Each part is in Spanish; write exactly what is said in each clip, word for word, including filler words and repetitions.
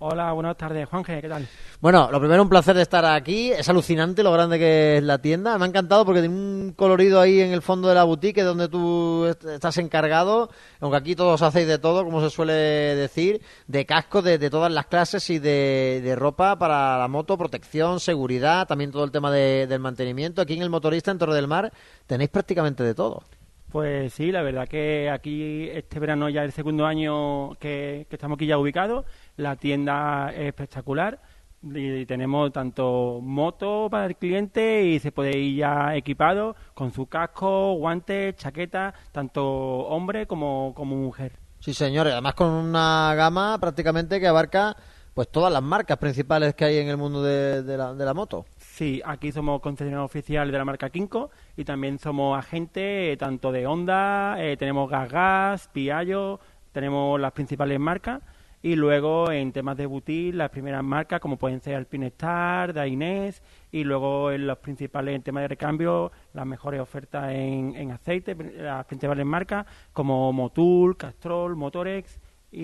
Hola, buenas tardes, Juanje, ¿qué tal? Bueno, lo primero, un placer de estar aquí. Es alucinante lo grande que es la tienda. Me ha encantado porque tiene un colorido ahí en el fondo de la boutique donde tú est- estás encargado. Aunque aquí todos hacéis de todo, como se suele decir, de cascos de, de todas las clases y de, de ropa para la moto, protección, seguridad, también todo el tema de- del mantenimiento. Aquí en el Motorista, en Torre del Mar, tenéis prácticamente de todo. Pues sí, la verdad que aquí este verano ya es el segundo año que, que estamos aquí ya ubicados. La tienda es espectacular y tenemos tanto moto para el cliente y se puede ir ya equipado con su casco, guantes, chaqueta, tanto hombre como, como mujer. Sí, señores. Además con una gama prácticamente que abarca pues todas las marcas principales que hay en el mundo de, de la, de la moto. Sí, aquí somos concesionario oficial de la marca Kinko y también somos agentes eh, tanto de Honda, eh, tenemos Gas Gas, Piaggio, tenemos las principales marcas y luego en temas de boutique las primeras marcas como pueden ser Alpine Star, Dainese y luego en los principales en temas de recambio las mejores ofertas en, en aceite, las principales marcas como Motul, Castrol, Motorex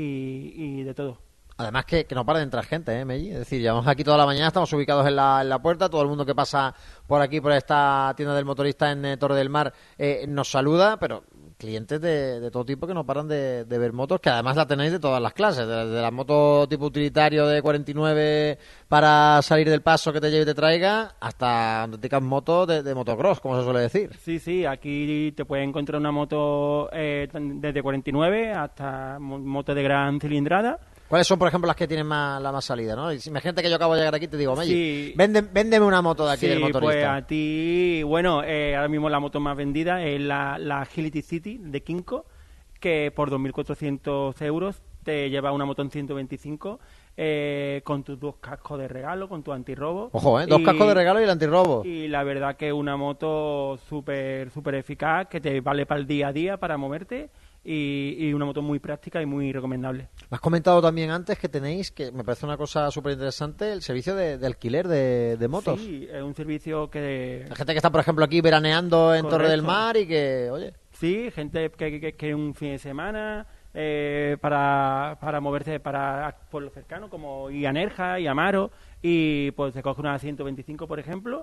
y, y de todo. Además que, que no para de entrar gente, ¿eh, Meji? Es decir, llevamos aquí toda la mañana, estamos ubicados en la, en la puerta, todo el mundo que pasa por aquí, por esta tienda del Motorista en eh, Torre del Mar, eh, nos saluda, pero clientes de, de todo tipo que no paran de, de ver motos, que además la tenéis de todas las clases, de, de las motos tipo utilitario de cuarenta y nueve para salir del paso que te lleve y te traiga, hasta auténticas motos de, de motocross, como se suele decir. Sí, sí, aquí te puedes encontrar una moto eh, tan- desde cuarenta y nueve hasta mo- moto de gran cilindrada. ¿Cuáles son, por ejemplo, las que tienen más, la más salida, no? Y si- Imagínate que yo acabo de llegar aquí y te digo, Meji, Sí. vende, véndeme una moto de aquí Sí, del pues Motorista. a ti, bueno, eh, ahora mismo la moto más vendida es la, la Agility City de Kinko, que por dos mil cuatrocientos euros te lleva una moto en ciento veinticinco eh, con tus dos cascos de regalo, con tu antirrobo. Ojo, ¿eh? Dos Y- cascos de regalo y el antirrobo. Y la verdad que es una moto súper súper eficaz, que te vale para el día a día, para moverte, y, y una moto muy práctica y muy recomendable. Me has comentado también antes que tenéis, que me parece una cosa súper interesante, el servicio de, de alquiler de, de motos. Sí, es un servicio que... La gente que está, por ejemplo, aquí veraneando en Torre del Correcto. Mar y que, oye, Sí, gente que, que, que un fin de semana eh, para, para moverse para pueblos cercanos como y a Nerja y Amaro y pues se coge una ciento veinticinco, por ejemplo,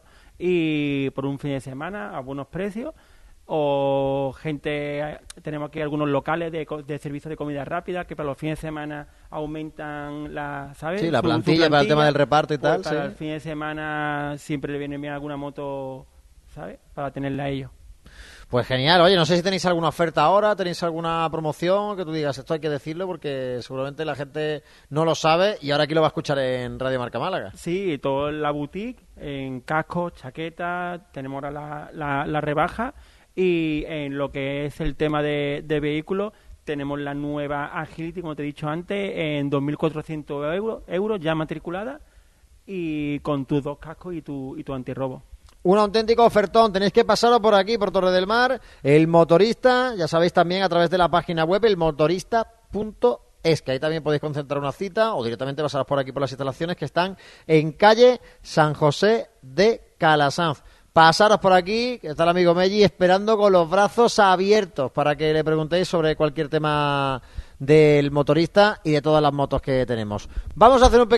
y por un fin de semana a buenos precios. O gente, tenemos aquí algunos locales de, co- de servicios de comida rápida que para los fines de semana aumentan la, ¿sabes? sí, la Su- su plantilla, para el tema del reparto y Pues tal, para sí. el fin de semana siempre le viene bien alguna moto, ¿sabes? Para tenerla a ellos. Pues genial. Oye, no sé si tenéis alguna oferta ahora, tenéis alguna promoción, que tú digas, esto hay que decirlo porque seguramente la gente no lo sabe y ahora aquí lo va a escuchar en Radio Marca Málaga. Sí, todo en la boutique, en cascos, chaquetas, tenemos ahora la, la, la rebaja y en lo que es el tema de, de vehículos tenemos la nueva Agility, como te he dicho antes, en dos mil cuatrocientos euros, euros ya matriculada y con tus dos cascos y tu, y tu antirrobo. Un auténtico ofertón. Tenéis que pasaros por aquí, por Torre del Mar. El Motorista, ya sabéis también a través de la página web, elmotorista punto es, que ahí también podéis concentrar una cita o directamente pasaros por aquí por las instalaciones que están en calle San José de Calasanz. Pasaros por aquí, que está el amigo Meji esperando con los brazos abiertos para que le preguntéis sobre cualquier tema del Motorista y de todas las motos que tenemos. Vamos a hacer un pequeño